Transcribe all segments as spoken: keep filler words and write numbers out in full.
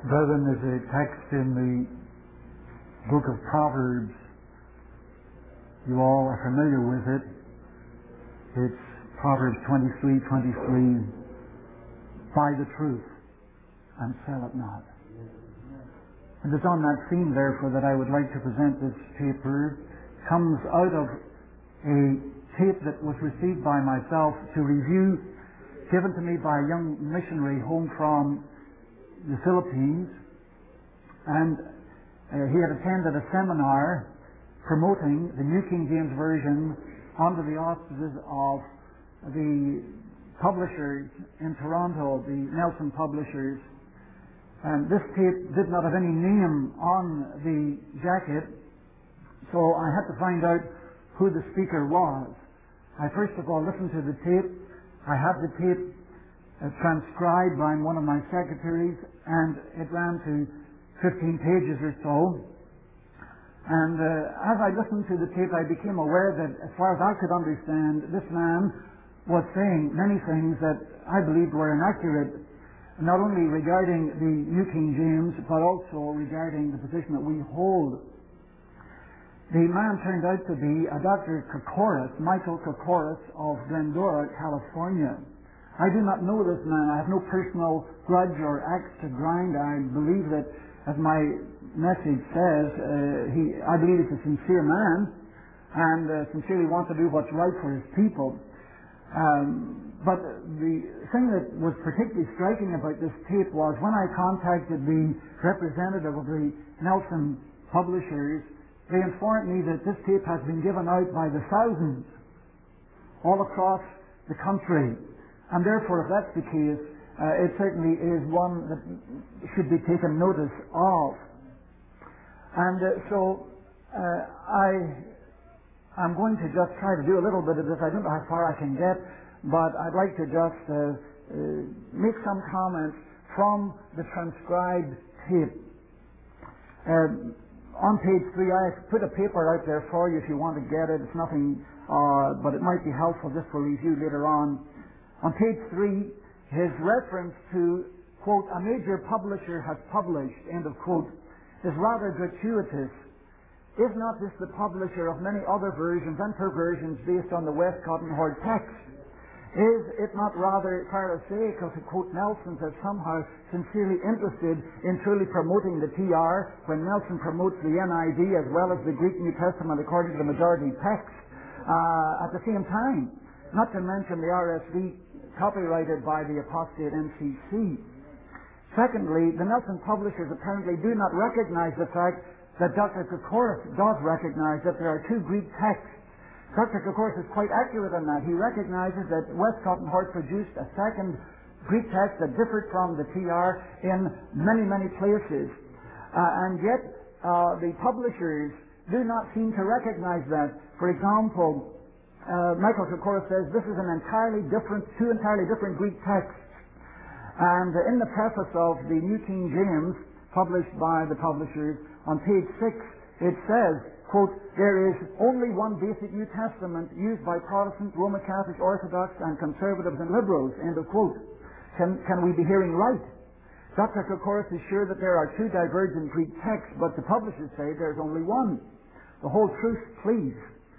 Brethren, there's a text in the book of Proverbs. You all are familiar with it. It's Proverbs twenty-three twenty-three. Buy the truth and sell it not. And it's on that theme, therefore, that I would like to present this paper. It comes out of a tape that was received by myself to review, given to me by a young missionary home from the Philippines, and uh, he had attended a seminar promoting the New King James Version under the auspices of the publishers in Toronto, the Nelson Publishers. And this tape did not have any name on the jacket, so I had to find out who the speaker was. I first of all listened to the tape. I had the tape uh, transcribed by one of my secretaries, and it ran to fifteen pages or so. And uh, as I listened to the tape, I became aware that, as far as I could understand, this man was saying many things that I believed were inaccurate, not only regarding the New King James, but also regarding the position that we hold. The man turned out to be a Doctor Kokoris, Michael Kokoris of Glendora, California. I do not know this man. I have no personal grudge or axe to grind. I believe that, as my message says, uh, he, I believe he's a sincere man and uh, sincerely wants to do what's right for his people. Um, but the thing that was particularly striking about this tape was when I contacted the representative of the Nelson Publishers, they informed me that this tape has been given out by the thousands all across the country. And therefore, if that's the case, uh, it certainly is one that should be taken notice of. And uh, so uh, I am going to just try to do a little bit of this. I don't know how far I can get, but I'd like to just uh, uh, make some comments from the transcribed tape. Uh, on page three, I put a paper out there for you if you want to get it. It's nothing, uh, but it might be helpful just for review later on. On page three, his reference to, quote, a major publisher has published, end of quote, is rather gratuitous. Is not this the publisher of many other versions and perversions based on the Westcott and Hort text? Is it not rather pharisaical to quote Nelson as somehow sincerely interested in truly promoting the T R when Nelson promotes the N I V as well as the Greek New Testament according to the majority text uh, at the same time? Not to mention the R S V copyrighted by the apostate N C C. Secondly, the Nelson Publishers apparently do not recognize the fact that Doctor Kokoris does recognize that there are two Greek texts. Doctor Kokoris is quite accurate on that. He recognizes that Westcott and Hort produced a second Greek text that differed from the T R in many, many places. Uh, and yet, uh, the publishers do not seem to recognize that. For example, uh, Michael Kokoris says this is an entirely different, two entirely different Greek texts. And uh, in the preface of the New King James, published by the publishers, on page six, it says, quote, there is only one basic New Testament used by Protestant, Roman Catholic, Orthodox, and conservatives and liberals, end of quote. Can, can we be hearing right? Doctor Kokoris is sure that there are two divergent Greek texts, but the publishers say there's only one. The whole truth, please.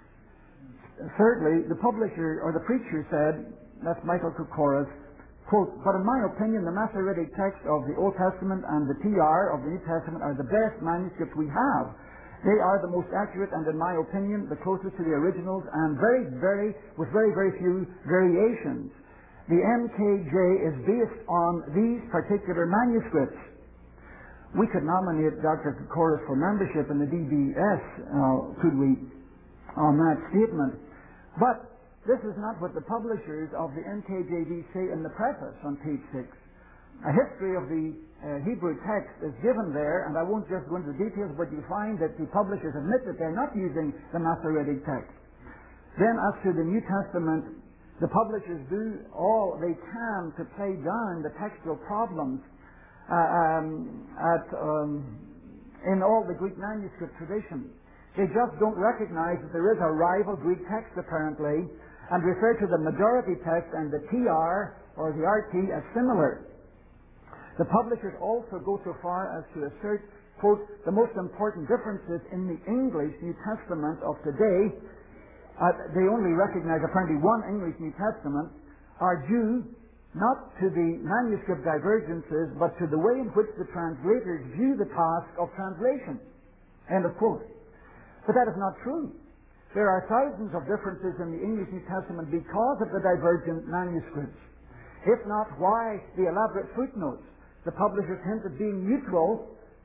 Thirdly, the publisher, or the preacher said, that's Michael Kokoris, quote, but in my opinion, the Masoretic text of the Old Testament and the T R of the New Testament are the best manuscripts we have. They are the most accurate and, in my opinion, the closest to the originals and very, very, with very, very few variations. The M K J is based on these particular manuscripts. We could nominate Doctor Kokoris for membership in the D B S, uh, could we, on that statement. But this is not what the publishers of the N K J V say in the preface on page six. A history of the uh, Hebrew text is given there, and I won't just go into the details, but you find that the publishers admit that they're not using the Masoretic text. Then, as to the New Testament, the publishers do all they can to play down the textual problems uh, um, at, um, in all the Greek manuscript tradition. They just don't recognize that there is a rival Greek text, apparently, and refer to the majority text and the T R, or the R T, as similar. The publishers also go so far as to assert, quote, the most important differences in the English New Testament of today, uh, they only recognize apparently one English New Testament, are due not to the manuscript divergences, but to the way in which the translators view the task of translation. End of quote. But that is not true. There are thousands of differences in the English New Testament because of the divergent manuscripts. If not, why the elaborate footnotes? The publishers hint at being neutral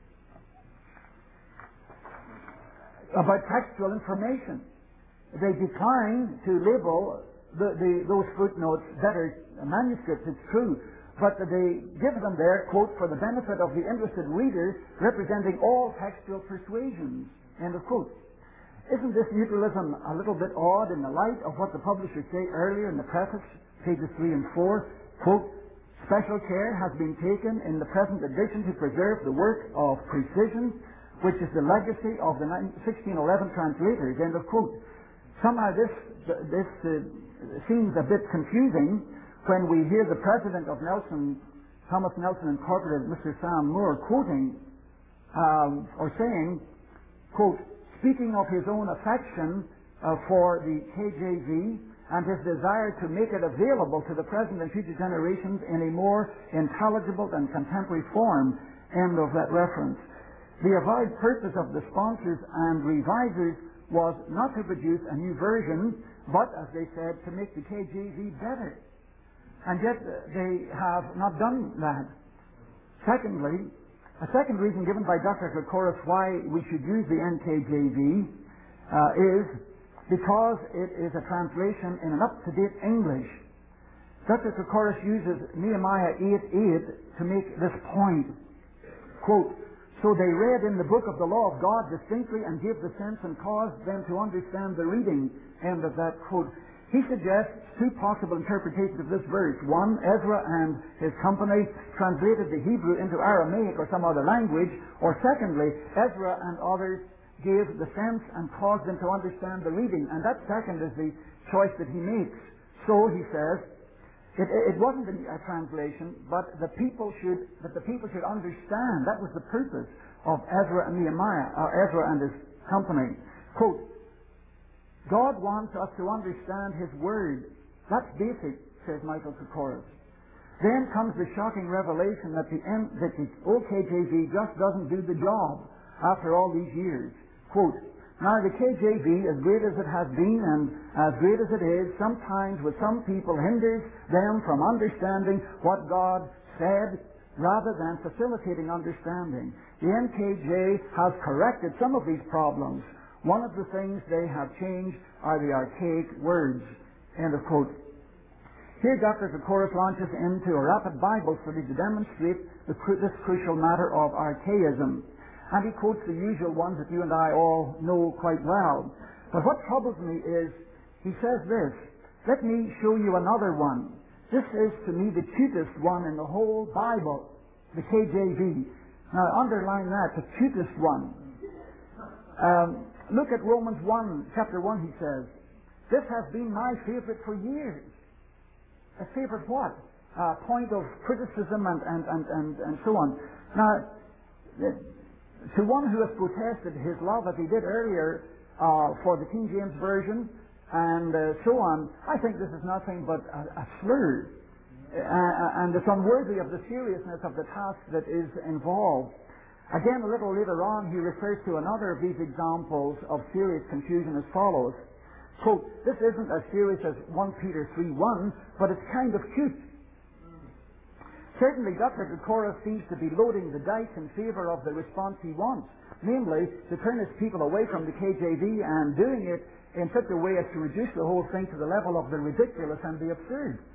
about textual information. They decline to label the, the, those footnotes better manuscripts, it's true, but they give them there, quote, for the benefit of the interested reader, representing all textual persuasions, end of quote. Isn't this neutralism a little bit odd in the light of what the publishers say earlier in the preface, pages three and four? Quote, special care has been taken in the present edition to preserve the work of precision, which is the legacy of the sixteen eleven translators, end of quote. Somehow this, this uh, seems a bit confusing when we hear the president of Nelson, Thomas Nelson Incorporated, Mister Sam Moore, quoting um, or saying, quote, speaking of his own affection uh, for the K J V and his desire to make it available to the present and future generations in a more intelligible and contemporary form, end of that reference. The avowed purpose of the sponsors and revisers was not to produce a new version, but, as they said, to make the K J V better. And yet uh, they have not done that. Secondly, a second reason given by Doctor Koukouris why we should use the N K J V uh, is because it is a translation in an up-to-date English. Doctor Koukouris uses Nehemiah eight eight to make this point. Quote, so they read in the book of the law of God distinctly and gave the sense and caused them to understand the reading. End of that quote. He suggests two possible interpretations of this verse. One, Ezra and his company translated the Hebrew into Aramaic or some other language. Or secondly, Ezra and others gave the sense and caused them to understand the reading. And that second is the choice that he makes. So, he says, it, it wasn't a translation, but the people should that the people should understand. That was the purpose of Ezra and Nehemiah, or Ezra and his company. Quote, God wants us to understand His Word. That's basic, says Michael Koukouris. Then comes the shocking revelation that the, M, that the old K J V just doesn't do the job after all these years. Quote, now the K J V, as great as it has been and as great as it is, sometimes with some people hinders them from understanding what God said rather than facilitating understanding. The N K J has corrected some of these problems. One of the things they have changed are the archaic words. End of quote. Here Doctor Koukouris launches into a rapid Bible study to demonstrate the, this crucial matter of archaism. And he quotes the usual ones that you and I all know quite well. But what troubles me is, he says this, let me show you another one. This is to me the cutest one in the whole Bible, the K J V. Now underline that, the cutest one. Um, Look at Romans one, chapter one, he says, this has been my favorite for years. A favorite what? Uh, point of criticism and, and, and, and, and so on. Now, to one who has protested his love, as he did earlier, uh, for the King James Version, and uh, so on, I think this is nothing but a, a slur. Uh, and it's unworthy of the seriousness of the task that is involved. Again, a little later on, he refers to another of these examples of serious confusion as follows. Quote, this isn't as serious as First Peter three one, but it's kind of cute. Certainly, Doctor Koukouris seems to be loading the dice in favor of the response he wants, namely, to turn his people away from the K J V and doing it in such a way as to reduce the whole thing to the level of the ridiculous and the absurd.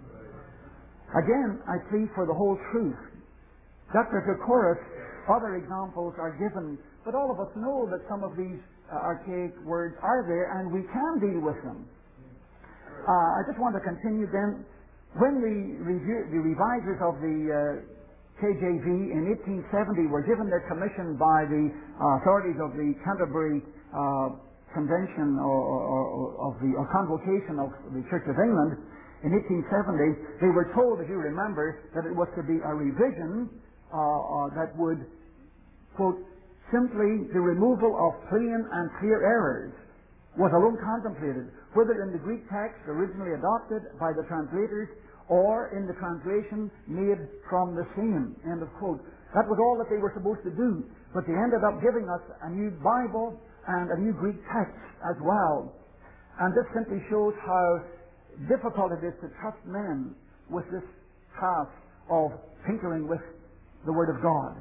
Again, I plead for the whole truth. Doctor Koukouris, other examples are given, but all of us know that some of these uh, archaic words are there, and we can deal with them. Uh, I just want to continue then. When the, review, the revisers of the uh, K J V in eighteen seventy were given their commission by the uh, authorities of the Canterbury uh, Convention or, or, or of the or Convocation of the Church of England, in eighteen seventy, they were told, if you remember, that it was to be a revision uh, uh, that would, quote, simply the removal of plain and clear errors was alone contemplated, whether in the Greek text originally adopted by the translators or in the translation made from the same, end of quote. That was all that they were supposed to do, but they ended up giving us a new Bible and a new Greek text as well. And this simply shows how difficult it is to trust men with this task of tinkering with the Word of God.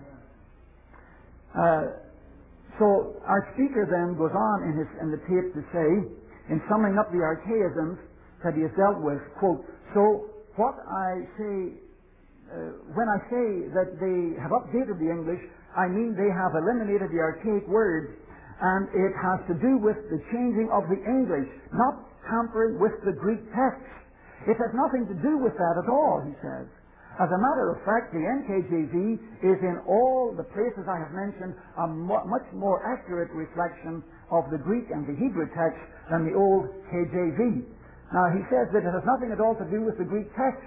Uh, so our speaker then goes on in, his, in the tape to say, in summing up the archaisms that he has dealt with, quote, so what I say, uh, when I say that they have updated the English, I mean they have eliminated the archaic words, and it has to do with the changing of the English, not tampering with the Greek text. It has nothing to do with that at all, he says. As a matter of fact, the N K J V is in all the places I have mentioned a mo- much more accurate reflection of the Greek and the Hebrew text than the old K J V. Now, he says that it has nothing at all to do with the Greek text.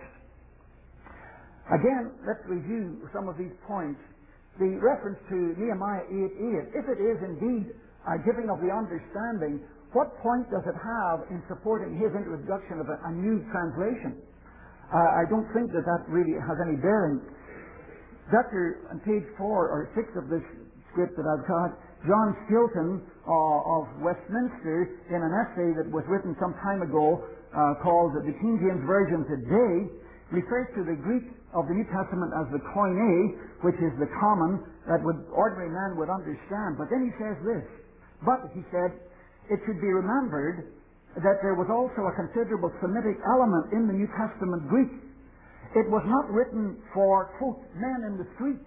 Again, let's review some of these points. The reference to Nehemiah eight eight, if it is indeed a giving of the understanding, what point does it have in supporting his introduction of a, a new translation? Uh, I don't think that that really has any bearing. Doctor on page four or six of this script that I've got, John Skilton uh, of Westminster, in an essay that was written some time ago uh, called The King James Version Today, refers to the Greek of the New Testament as the koine, which is the common that would ordinary man would understand. But then he says this, but, he said, it should be remembered that there was also a considerable Semitic element in the New Testament Greek. It was not written for, quote, men in the street,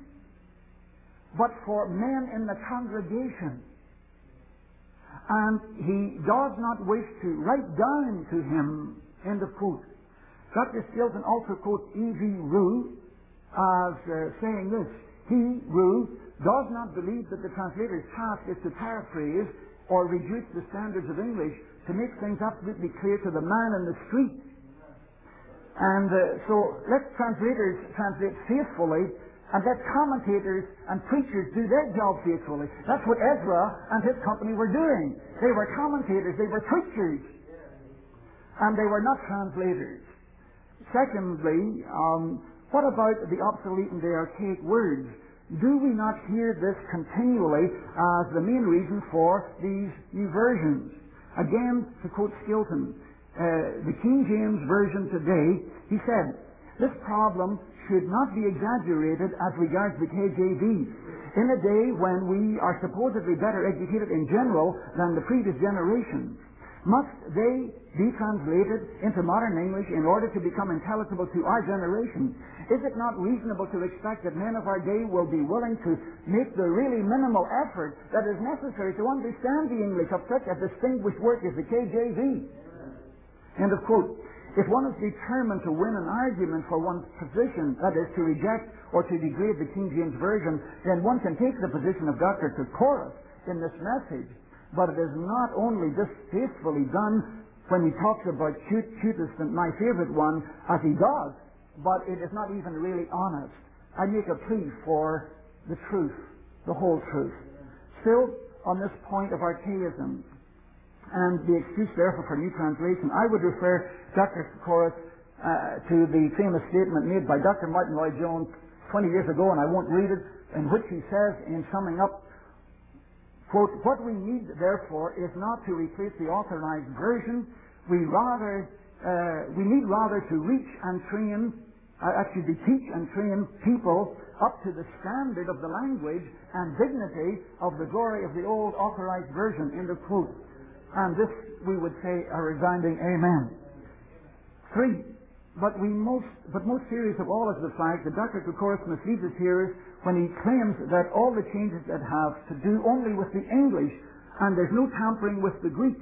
but for men in the congregation. And he does not wish to write down to him, end of quote. Doctor Skilton also quotes E V Rue as uh, saying this, he, Rue, does not believe that the translator's task is to paraphrase or reduce the standards of English to make things absolutely clear to the man in the street. And uh, so let translators translate faithfully, and let commentators and preachers do their job faithfully. That's what Ezra and his company were doing. They were commentators, they were preachers, and they were not translators. Secondly, um, what about the obsolete and the archaic words? Do we not hear this continually as the main reason for these new versions? Again, to quote Skilton, uh, the King James Version today, he said, this problem should not be exaggerated as regards the K J V. In a day when we are supposedly better educated in general than the previous generations, must they be translated into modern English in order to become intelligible to our generation? Is it not reasonable to expect that men of our day will be willing to make the really minimal effort that is necessary to understand the English of such a distinguished work as the K J V? End of quote. If one is determined to win an argument for one's position, that is, to reject or to degrade the King James Version, then one can take the position of Doctor Koukouras in this message. But it is not only distastefully done when he talks about cute, cutest and my favorite one, as he does, but it is not even really honest. I make a plea for the truth, the whole truth. Still, on this point of archaism, and the excuse therefore for new translation, I would refer Doctor Koukouras uh, to the famous statement made by Doctor Martin Lloyd-Jones twenty years ago, and I won't read it, in which he says, in summing up, quote, what we need therefore is not to replace the authorized version, we rather uh, we need rather to reach and train, uh, actually teach and train people up to the standard of the language and dignity of the glory of the old authorized version, end of quote. And this, we would say, a resounding amen. Three, but we most, but most serious of all is the fact that Doctor Koukouras misleads his hearers when he claims that all the changes that have to do only with the English and there's no tampering with the Greek.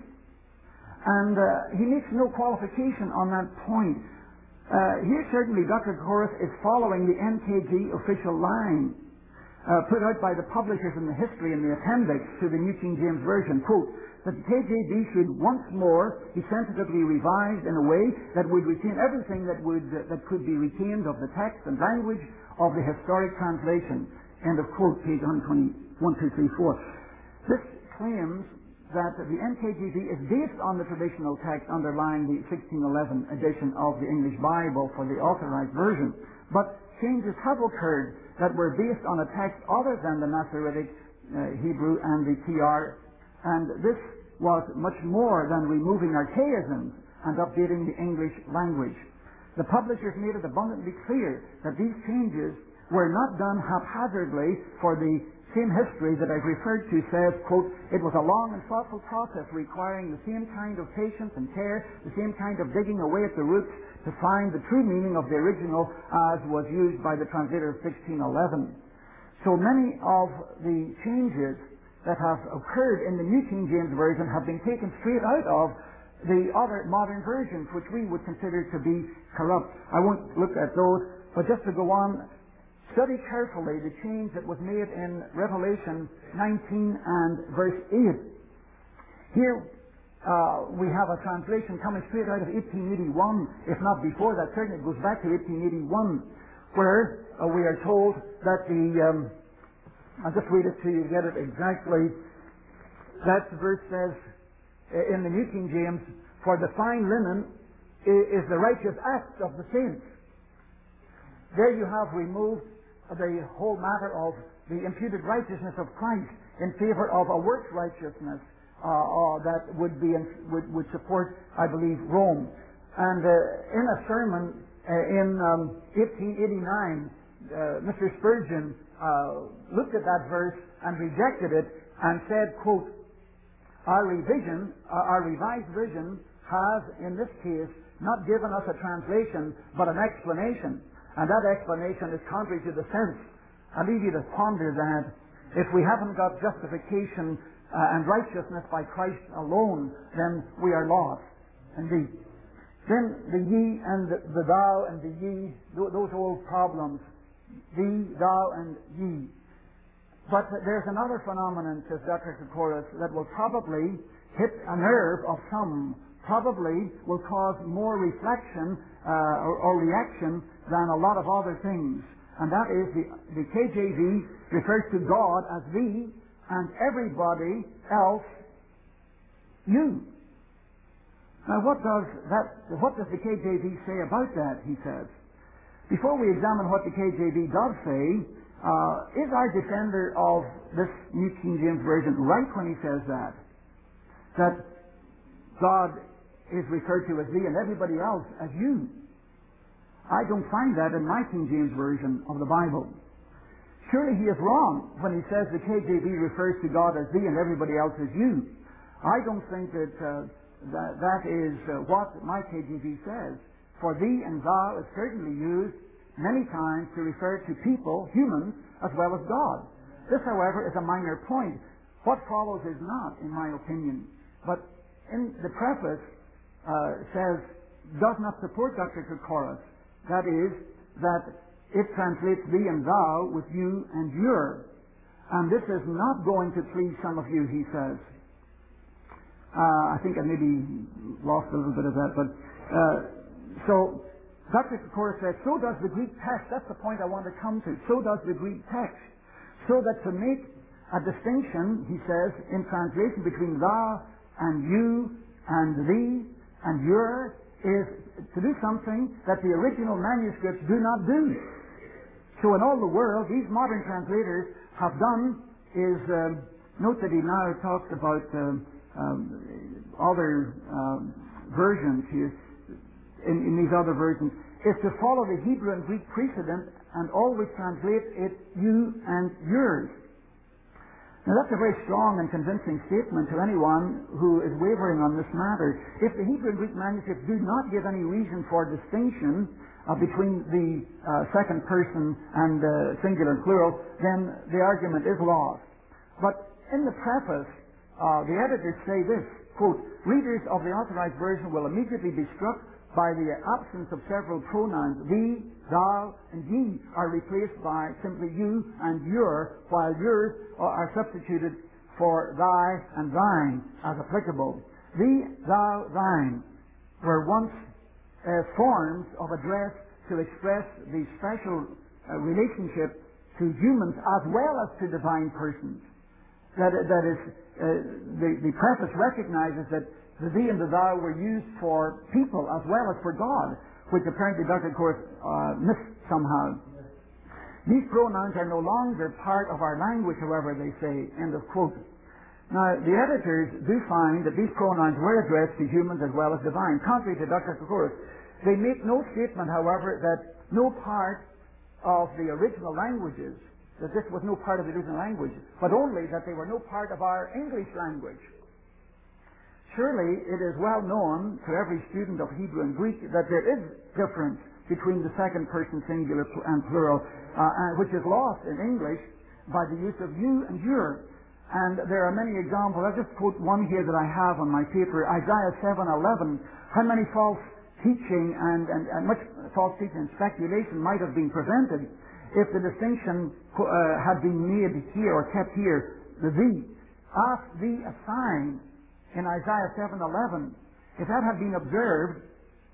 And uh, he makes no qualification on that point. Uh, here certainly Doctor Koukouras is following the N K J official line. uh, put out by the publishers in the history in the appendix to the New King James Version, quote, that the K J V should once more be sensitively revised in a way that would retain everything that would uh, that could be retained of the text and language of the historic translation. End of quote, page one twenty-one, two, three, four. This claims that the N K J V is based on the traditional text underlying the sixteen eleven edition of the English Bible for the Authorized Version, but changes have occurred that were based on a text other than the Masoretic uh, Hebrew and the T R, and this was much more than removing archaisms and updating the English language. The publishers made it abundantly clear that these changes were not done haphazardly, for the same history that I've referred to says, quote, it was a long and thoughtful process requiring the same kind of patience and care, the same kind of digging away at the roots to find the true meaning of the original as was used by the translator of sixteen eleven. So many of the changes that have occurred in the New King James Version have been taken straight out of the other modern versions, which we would consider to be corrupt. I won't look at those, but just to go on, study carefully the change that was made in Revelation nineteen and verse eight. Here uh, we have a translation coming straight out of eighteen eighty-one, if not before that. Certainly it goes back to eighteen eighty-one, where uh, we are told that the, um, I'll just read it to you, get it exactly. That verse says uh, in the New King James, for the fine linen is the righteous act of the saints. There you have removed the whole matter of the imputed righteousness of Christ in favor of a works righteousness uh, uh, that would be in, would, would support, I believe, Rome. And uh, in a sermon uh, in um, eighteen eighty-nine, uh, Mister Spurgeon uh, looked at that verse and rejected it and said, quote, our revision, uh, our revised version has, in this case, not given us a translation, but an explanation. And that explanation is contrary to the sense. I leave you to ponder that. If we haven't got justification uh, and righteousness by Christ alone, then we are lost. Indeed. Then the ye and the, the thou and the ye, th- those old problems. Thee, thou, and ye. But there's another phenomenon, says Doctor Koukouras, that will probably hit a nerve of some, probably will cause more reflection uh, or, or reaction than a lot of other things. And that is the, the K J V refers to God as thee and everybody else you. Now what does that, what does the K J V say about that, he says. Before we examine what the K J V does say, uh, is our defender of this New King James Version right when he says that? That God is referred to as thee and everybody else as you. I don't find that in my King James Version of the Bible. Surely he is wrong when he says the K J V refers to God as thee and everybody else as you. I don't think that uh, that, that is uh, what my K J V says. For thee and thou is certainly used many times to refer to people, humans, as well as God. This, however, is a minor point. What follows is not, in my opinion. But in the preface uh, says, does not support Doctor Koukouras. That is, that it translates thee and thou with you and your. And this is not going to please some of you, he says. Uh, I think I maybe lost a little bit of that, but uh, so Doctor Koukouras says, so does the Greek text. That's the point I want to come to. So does the Greek text. So that to make a distinction, he says, in translation between thou and you and thee and your is to do something that the original manuscripts do not do. So in all the world, these modern translators have done is, um, note that he now talks about um, um, other um, versions here, in, in these other versions, is to follow the Hebrew and Greek precedent and always translate it you and yours. Now that's a very strong and convincing statement to anyone who is wavering on this matter. If the Hebrew and Greek manuscripts do not give any reason for distinction uh, between the uh, second person and uh, singular and plural, then the argument is lost. But in the preface, uh, the editors say this, quote, readers of the Authorized Version will immediately be struck by the absence of several pronouns. Thee, thou, and ye are replaced by simply you and your, while yours are substituted for thy and thine as applicable. Thee, thou, thine were once uh, forms of address to express the special uh, relationship to humans as well as to divine persons. That, that is, uh, the, the preface recognizes that the thee and the thou were used for people as well as for God, which apparently Doctor Course uh, missed somehow. These pronouns are no longer part of our language, however, they say, end of quote. Now, the editors do find that these pronouns were addressed to humans as well as divine. Contrary to Doctor Course, they make no statement, however, that no part of the original languages, that this was no part of the original language, but only that they were no part of our English language. Surely it is well known to every student of Hebrew and Greek that there is difference between the second person singular and plural, uh, which is lost in English by the use of you and your. And there are many examples. I'll just quote one here that I have on my paper, Isaiah seven eleven. How many false teaching and, and, and much false teaching and speculation might have been prevented if the distinction uh, had been made here or kept here, the thee. Ask thee a sign in Isaiah seven eleven, if that had been observed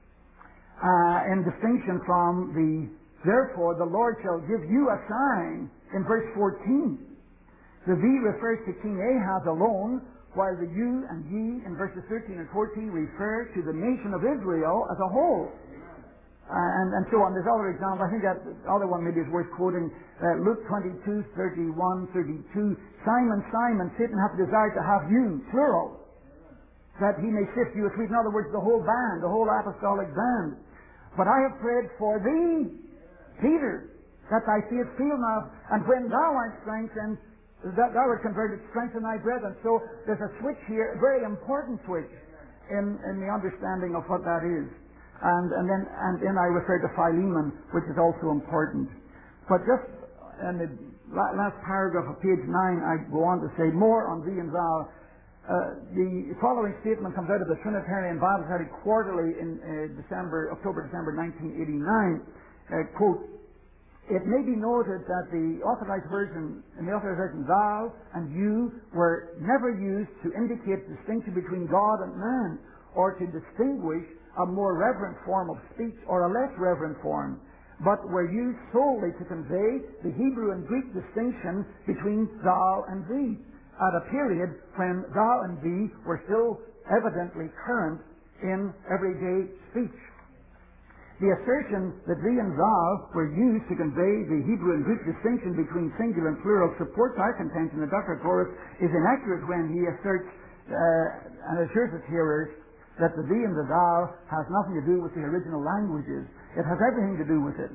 uh, in distinction from the therefore the Lord shall give you a sign in verse fourteen. The thee refers to King Ahaz alone, while the you and ye in verses thirteen and fourteen refer to the nation of Israel as a whole. Uh, and, and so on. There's other examples. I think that other one maybe is worth quoting. Uh, Luke twenty-two, thirty-one, thirty-two. Simon, Simon, Satan hath desired to have you, plural, that he may sift you as wheat. In other words, the whole band, the whole apostolic band. But I have prayed for thee, Peter, that thy faith fail not, and when thou art strengthened, that thou art converted, strengthen thy brethren. So there's a switch here, a very important switch in, in the understanding of what that is. And, and then and then I refer to Philemon, which is also important. But just in the last paragraph of page nine, I go on to say more on thee and thou. Uh, the following statement comes out of the Trinitarian Bible Study Quarterly in uh, December, October, December nineteen eighty-nine. Uh, quote, it may be noted that the authorized version, in the authorized version, thou and you were never used to indicate distinction between God and man, or to distinguish a more reverent form of speech or a less reverent form, but were used solely to convey the Hebrew and Greek distinction between thou and thee, at a period when thou and thee were still evidently current in everyday speech. The assertion that thee and thou were used to convey the Hebrew and Greek distinction between singular and plural supports our contention that Doctor Course is inaccurate when he asserts uh, and assures his hearers that the thee and the thou has nothing to do with the original languages. It has everything to do with it.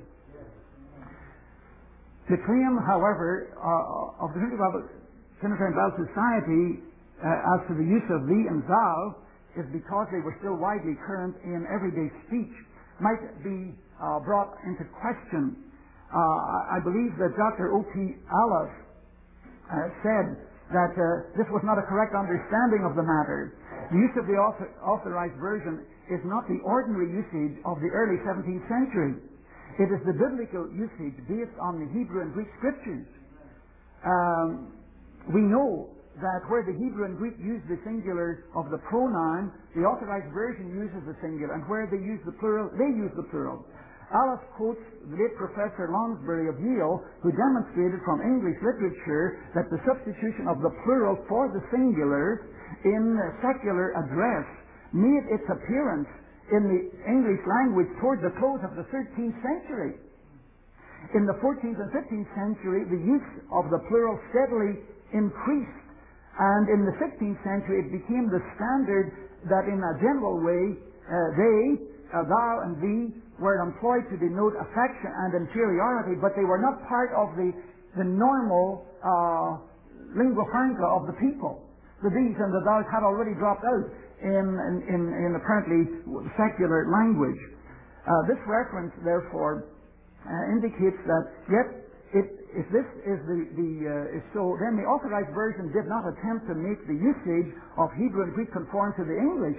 The claim, however, uh, of the Trinitarian Bible Society uh, as to the use of thee and thou is because they were still widely current in everyday speech, might be uh, brought into question. Uh, I believe that Doctor O P Alice uh, said that uh, this was not a correct understanding of the matter. The use of the author, authorized version is not the ordinary usage of the early seventeenth century. It is the biblical usage based on the Hebrew and Greek scriptures. Um, we know that where the Hebrew and Greek use the singular of the pronoun, the authorized version uses the singular, and where they use the plural, they use the plural. Alice quotes the late Professor Lonsbury of Yale, who demonstrated from English literature that the substitution of the plural for the singular in secular address made its appearance in the English language toward the close of the thirteenth century. In the fourteenth and fifteenth century, the use of the plural steadily increased, and in the sixteenth century it became the standard that in a general way uh, they, uh, thou and thee, were employed to denote affection and inferiority, but they were not part of the, the normal uh, lingua franca of the people. The these and the thous had already dropped out in, in, in apparently secular language. Uh, this reference, therefore, uh, indicates that yet, it, if this is the, the uh, is so, then the authorized version did not attempt to make the usage of Hebrew and Greek conform to the English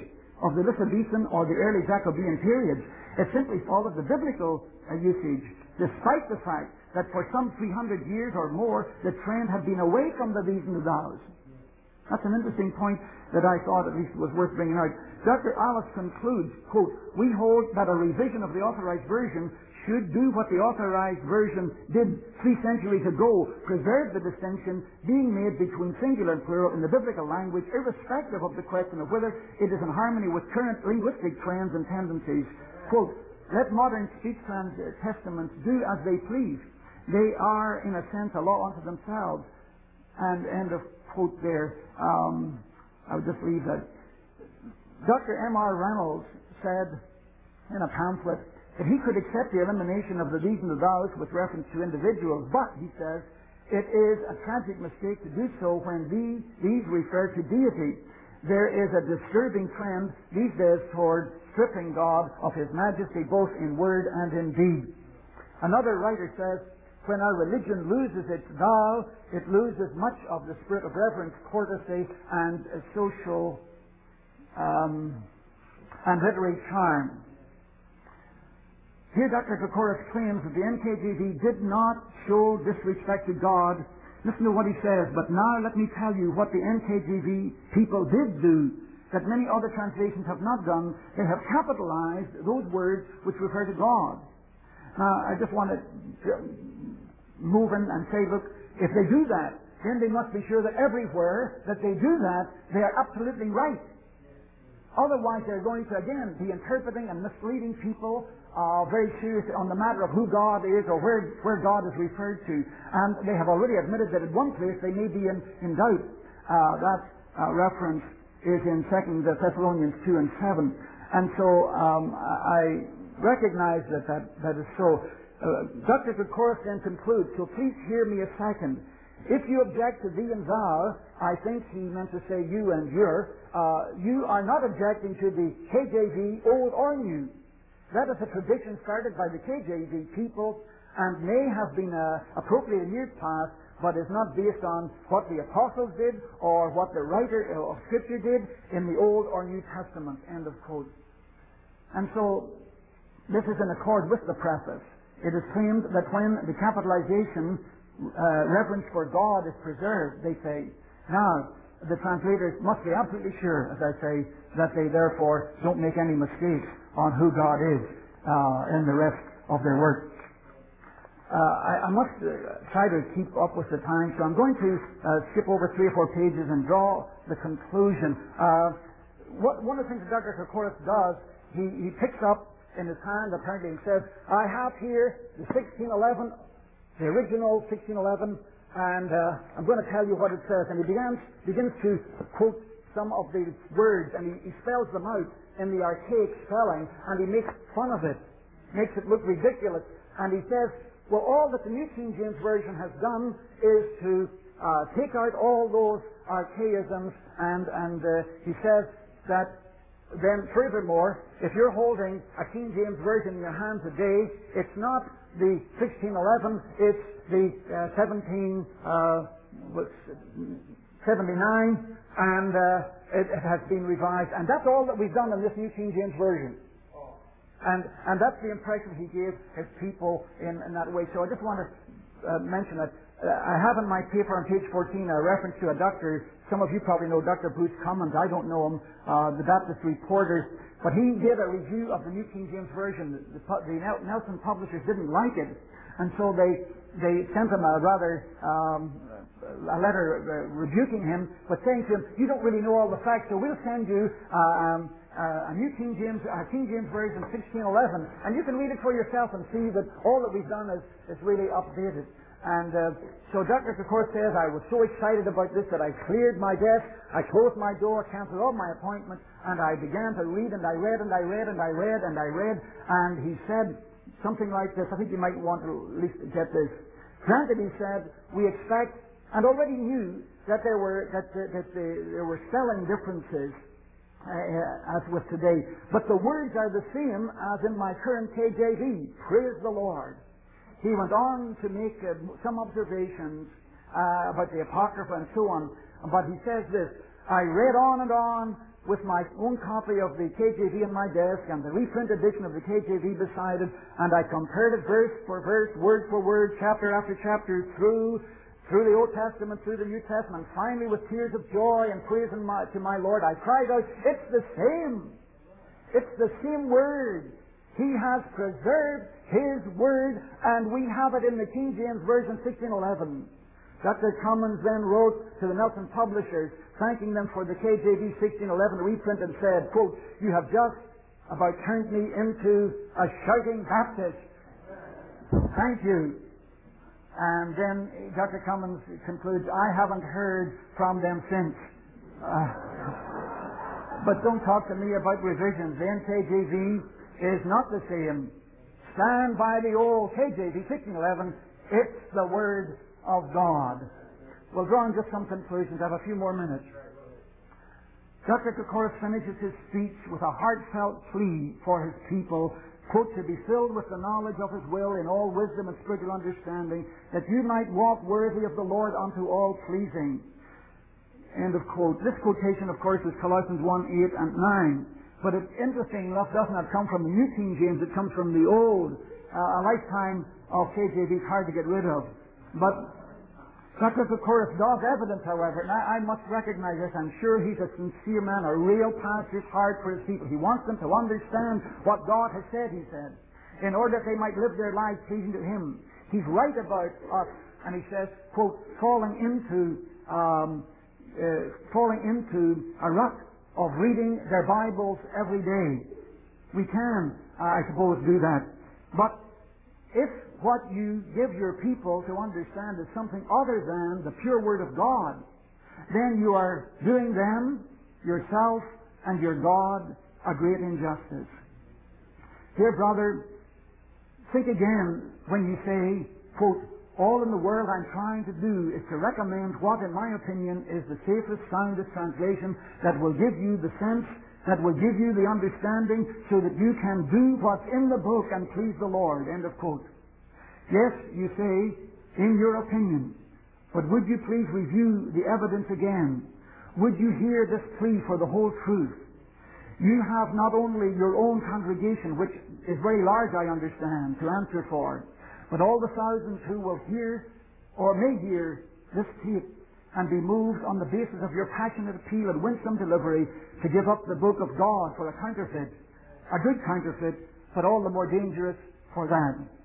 of the Elizabethan or the early Jacobean periods. It simply followed the biblical uh, usage, despite the fact that for some three hundred years or more, the trend had been away from the these and the thous. That's an interesting point that I thought at least was worth bringing out. Doctor Alice concludes, quote, "We hold that a revision of the Authorized Version should do what the Authorized Version did three centuries ago, preserve the distinction being made between singular and plural in the biblical language, irrespective of the question of whether it is in harmony with current linguistic trends and tendencies." Quote, "Let modern speech trans- testaments do as they please. They are, in a sense, a law unto themselves." And end of quote there. Um, I would just leave that. Doctor M R Reynolds said in a pamphlet that he could accept the elimination of the these and the thous with reference to individuals, but, he says, it is a tragic mistake to do so when these, these refer to deity. There is a disturbing trend these days toward stripping God of His majesty both in word and in deed. Another writer says, "When our religion loses its thou, it loses much of the spirit of reverence, courtesy, and uh, social um, and literary charm." Here Doctor Koukouris claims that the N K J V did not show disrespect to God. Listen to what he says, "But now let me tell you what the N K J V people did do that many other translations have not done. They have capitalized those words which refer to God." Now, I just want to move in and say, look, if they do that, then they must be sure that everywhere that they do that, they are absolutely right. Otherwise, they're going to, again, be interpreting and misleading people uh, very seriously on the matter of who God is or where, where God is referred to. And they have already admitted that at one place they may be in, in doubt. Uh, that uh, reference is in Second Thessalonians two and seven. And so um, I recognize that that, that is so. Uh, Doctor Koukouris then concludes, so please hear me a second. If you object to thee and thou, I think he meant to say you and your, uh, you are not objecting to the K J V, old or new. That is a tradition started by the K J V people and may have been uh, appropriate in years past, but is not based on what the apostles did or what the writer of Scripture did in the Old or New Testament. End of quote. And so, this is in accord with the preface. It is claimed that when the capitalization uh, reverence for God is preserved, they say, now, the translators must be absolutely sure, as I say, that they therefore don't make any mistakes on who God is uh, in the rest of their work. Uh, I, I must uh, try to keep up with the time, so I'm going to uh, skip over three or four pages and draw the conclusion. Uh, what, one of the things that Doctor Koukouris does, he, he picks up in his hand, apparently, and says, "I have here the sixteen eleven, the original sixteen eleven, and uh, I'm going to tell you what it says." And he begins, begins to quote some of the words, and he, he spells them out in the archaic spelling, and he makes fun of it, makes it look ridiculous. And he says, well, all that the New King James Version has done is to uh, take out all those archaisms, and, and uh, he says that then furthermore, if you're holding a King James Version in your hand today, it's not the sixteen eleven, it's the uh, seventeen seventy-nine, and uh, it, it has been revised. And that's all that we've done in this New King James Version. And, and that's the impression he gave his people in, in that way. So I just want to uh, mention that uh, I have in my paper on page fourteen a reference to a doctor. Some of you probably know Doctor Bruce Cummins. I don't know him, uh, the Baptist Reporters. But he did a review of the New King James Version. The, the Nelson publishers didn't like it. And so they, they sent him a rather um, a letter uh, rebuking him, but saying to him, you don't really know all the facts, so we'll send you uh, um, uh, a New King James, uh, King James Version sixteen eleven, and you can read it for yourself and see that all that we've done is, is really updated. And uh, so Doctor Koukouris says, I was so excited about this that I cleared my desk, I closed my door, canceled all my appointments, and I began to read, and I read, and I read, and I read, and I read, and he said something like this. I think you might want to at least get this. Granted, he said, we expect, and already knew that there were that, that, that there were spelling differences, uh, as with today, but the words are the same as in my current K J V. Praise the Lord. He went on to make uh, some observations uh, about the Apocrypha and so on, but he says this, I read on and on, with my own copy of the K J V on my desk and the reprint edition of the K J V beside it, and I compared it verse for verse, word for word, chapter after chapter, through through the Old Testament, through the New Testament. Finally, with tears of joy and praise in my, to my Lord, I cried out, it's the same. It's the same word. He has preserved His word, and we have it in the King James Version sixteen eleven. Doctor Cummins then wrote to the Nelson publishers, thanking them for the K J V sixteen eleven reprint, and said, quote, you have just about turned me into a shouting Baptist. Thank you. And then Doctor Cummins concludes, I haven't heard from them since. Uh, but don't talk to me about revisions. The N K J V is not the same. Stand by the old K J V sixteen eleven. It's the Word of God. Well, drawing just some conclusions, I have a few more minutes. Doctor Koukouris finishes his speech with a heartfelt plea for his people, quote, to be filled with the knowledge of His will in all wisdom and spiritual understanding, that you might walk worthy of the Lord unto all pleasing. End of quote. This quotation, of course, is Colossians one, eight and nine. But it's interesting enough, doesn't it come from the New King James, it comes from the Old. Uh, a lifetime of K J V is hard to get rid of. But Doctor Koukouris does evidence, however, and I, I must recognize this, I'm sure he's a sincere man, a real pastor's heart for his people. He wants them to understand what God has said, he said, in order that they might live their lives pleasing to Him. He's right about us, and he says, quote, falling into, um, uh, falling into a rut of reading their Bibles every day. We can, uh, I suppose, do that. But if what you give your people to understand is something other than the pure Word of God, then you are doing them, yourself, and your God a great injustice. Dear brother, think again when you say, quote, all in the world I'm trying to do is to recommend what, in my opinion, is the safest, soundest translation that will give you the sense, that will give you the understanding, so that you can do what's in the book and please the Lord. End of quote. Yes, you say, in your opinion, but would you please review the evidence again? Would you hear this plea for the whole truth? You have not only your own congregation, which is very large, I understand, to answer for, but all the thousands who will hear or may hear this tape and be moved on the basis of your passionate appeal and winsome delivery to give up the book of God for a counterfeit, a good counterfeit, but all the more dangerous for that.